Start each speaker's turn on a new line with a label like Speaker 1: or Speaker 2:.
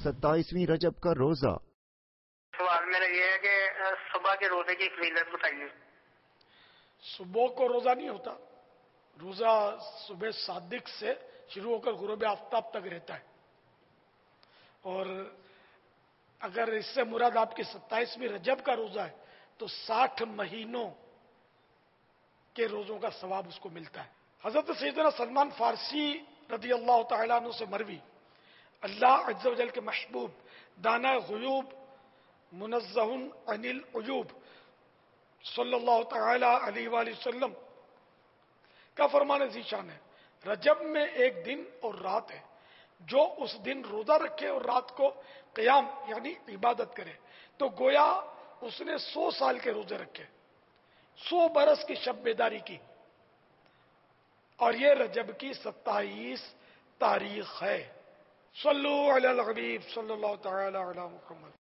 Speaker 1: 27ویں رجب کا روزہ۔
Speaker 2: سوال میرا یہ ہے کہ صبح کے روزے کی فضیلت بتائیے۔
Speaker 3: صبح کو روزہ نہیں ہوتا، روزہ صبح صادق سے شروع ہو کر غروب آفتاب تک رہتا ہے، اور اگر اس سے مراد آپ کی 27ویں رجب کا روزہ ہے تو 60 مہینوں کے روزوں کا ثواب اس کو ملتا ہے۔ حضرت سیدنا سلمان فارسی رضی اللہ تعالیٰ عنہ سے مروی، اللہ عز و جل کے محبوب دانا غیوب منزہ عن العیوب صلی اللہ تعالی علیہ وآلہ وسلم کا فرمان ذیشان ہے، رجب میں ایک دن اور رات ہے، جو اس دن روزہ رکھے اور رات کو قیام یعنی عبادت کرے تو گویا اس نے 100 سال کے روزے رکھے، 100 برس کی شب بیداری کی، اور یہ رجب کی 27 تاریخ ہے۔ صلو علی الحبیب صلی اللہ تعالی علی محمد۔